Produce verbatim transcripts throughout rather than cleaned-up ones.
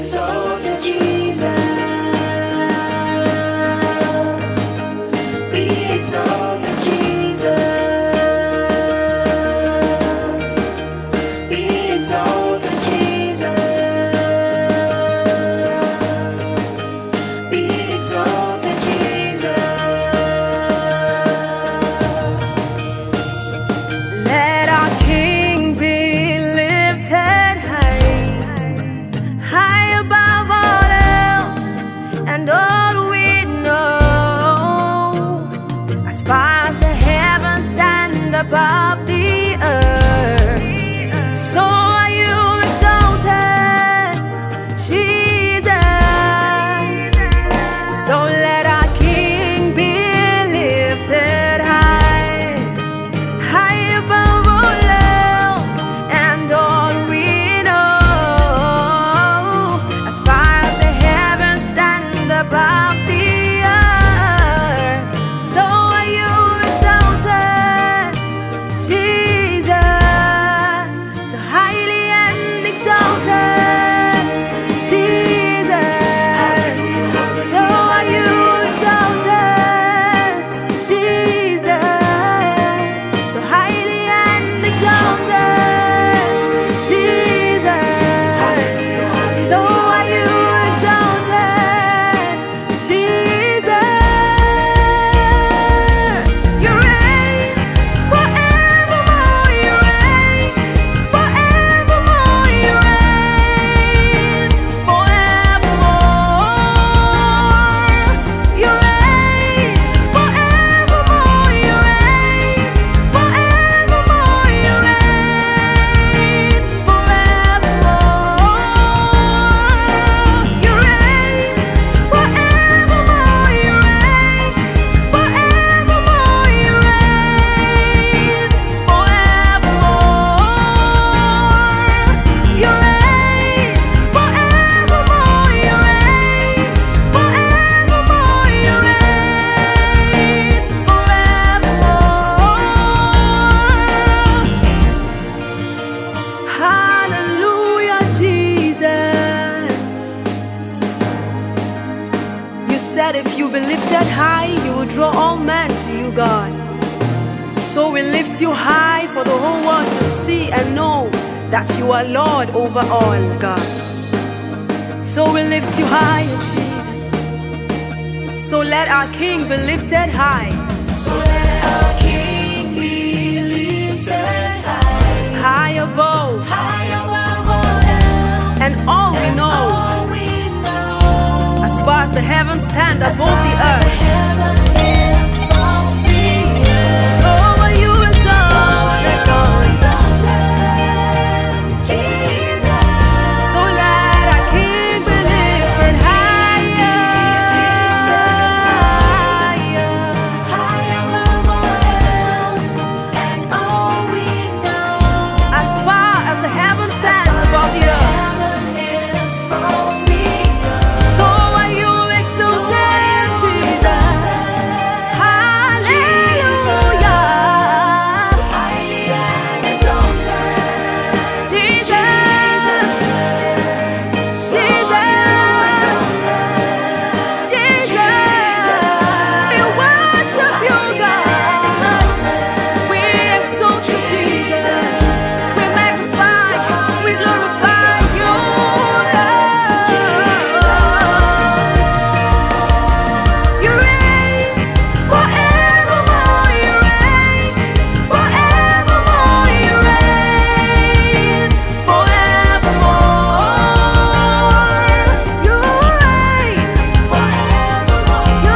exalted, Jesus. Be exalted, Jesus. Be exalted, Jesus. Be exalted, Jesus. Let our King be lifted high, high above all else and all we know. As far as the heavens stand above the earth, so are you exalted, Jesus. So let our King be lifted high, high above all else and all we know. As far as the heavens stand above the earth, so are you exalted, Jesus. So highly and exalted, Jesus. So are you exalted, Jesus. So highly and exalted, Jesus. So are you exalted, Jesus. You reign forevermore. You reign forevermore. You reign forevermore. You reign forevermore. You reign forevermore. You reign forevermore. You reign forevermore. You reign forevermore. You reign forevermore. You reign forevermore. You reign forevermore. You reign forevermore. Hallelujah, Jesus. You said if you be lifted high, you will draw all men to you, God. So we lift you high for the whole world to see and know that you are Lord over all, God. So we lift you high, Jesus. So let our King be lifted high, So let our King be lifted high, high above high above all else and all we and know. all we know. As far as the heavens stand As above far the as earth, heaven is from the earth, so are you so are exalted, you God. exalted, Jesus. So let our King be lifted higher, higher. High above all else and all we know. As far as the heavens stand above the earth, Heaven is from the earth, so are you exalted, Jesus. Hallelujah. so highly and exalted, Jesus, so are you exalted, Jesus, we worship you, God. We exalt you, Jesus. We magnify, we glorify you, Lord. You reign forevermore. You reign forevermore. You reign forevermore. You reign forevermore, You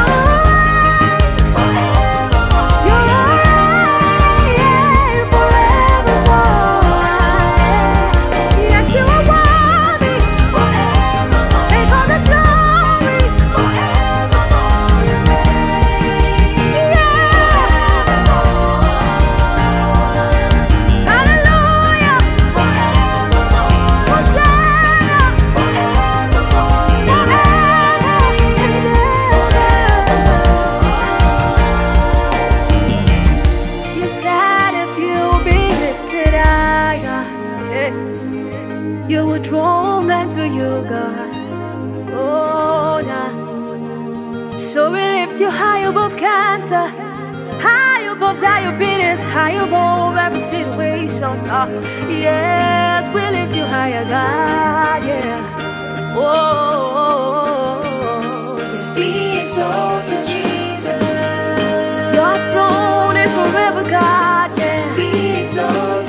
reign forevermore. Yes, you are worthy. forevermore, Take all the glory. forevermore, you reign, Hallelujah. forevermore, Hosanna. forevermore, you You said if you be lifted higher, eh, you would draw men to you, God. Oh, nah. So we lift you high above cancer, high above diabetes, high above every situation. Uh, yes, we lift you higher, God, yeah. Oh, yeah. Be exalted, Jesus. Your throne is forever, God, yeah. Be exalted.